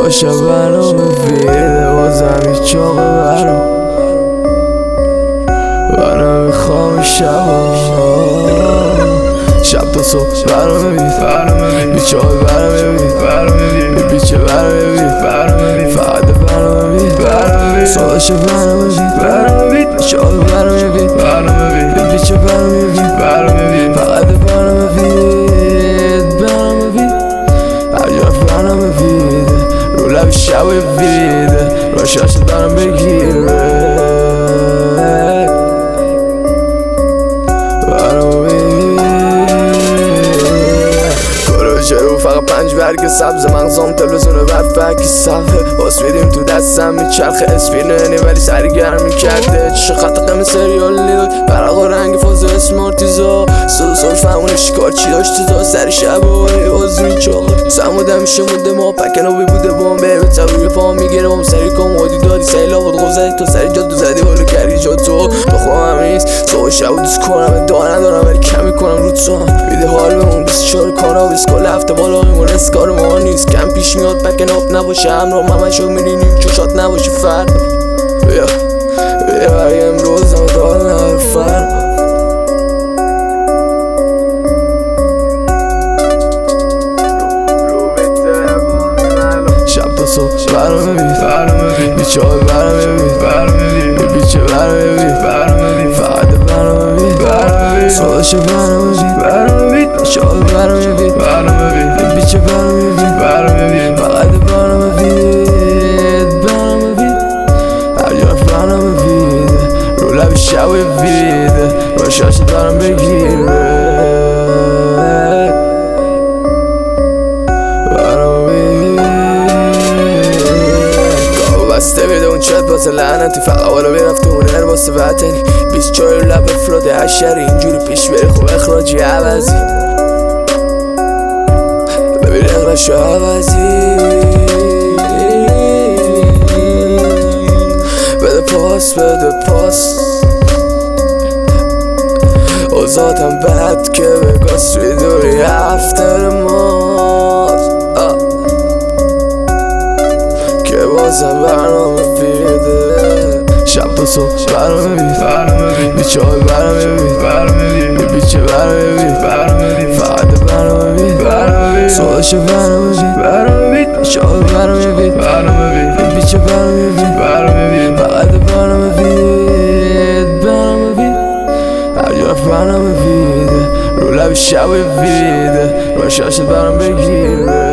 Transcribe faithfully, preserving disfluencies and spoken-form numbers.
صبح شب برنامه ویده بازم هیچ چاقه برام و نمیخوام شبا شب تا صبح برنامه وید هیچ چاقه برنامه وید بیچه برنامه وید فقط برنامه وید صبح شب برنامه وید هیچ چاقه برنامه وید بیچه برنامه وید فقط برنامه وید برنامه وید هر جرف برنامه وید رو لب شب ویده راشاشت برم بگیره برنامه وید کروچه رو فقط پنج برگ سبز مغزام تلویزیون برفکی صفحه باز بیدیم تو دستم میچرخه اسپیننی ولی سرگرمی کرده چه خط قم سریال لیدای برقا رنگ فاز اسمارتیزا صدا صرف همونه شکار چی داشت تو سر شب و باز میچاقه سموده میشه مونده ما پکنابی بوده بام به به روی پا میگیره بام سری کامودی دادی سیلا بود غوزدی تو سری جادو زدی حالو کردی جا تو بخواهم نیست صبح شب و دوست کنم دار ندارم ولی کمی کنم رو تو هم بیده حال بمون بیست چهار کارا بیست کل هفته بالا میمون رس کار ما نیست کم پیش میاد پکناب نباشه همراه همشو میرینیم چوشات نباشه فرد بیا بیا اگه امروز هم دار نهار فرد شب تا صبح برنامه وید بیچه های برنامه وید بیچه برنامه وید فقط برنامه وید صبح شب برنامه وید بیچه های برنامه وید بیچه برنامه وید فقط برنامه وید برنامه وید هر جرف برنامه ویده رو لب شب ویده راشاشت برم بگیره بسته بیده اون چت باسه لعنتی فقط والا بیرفته اون هر باسه وطنی بیست چای لب افراد عشری اینجوری پیش بری خوب اخراجی عوضی ببین اخراجی عوضی بده پاس بده پاس اوزادم بد که بگاس توی دوری افتر ماست که بازم برنامه ویده شب تا صبح برنامه وید بیچه های برنامه وید بیچه برنامه وید فقط برنامه وید صبح شب برنامه وید بیچه های برنامه وید بیچه برنامه وید فقط برنامه وید برنامه وید هر جرف برنامه ویده رو لب شب ویده راشاشت برم بگیره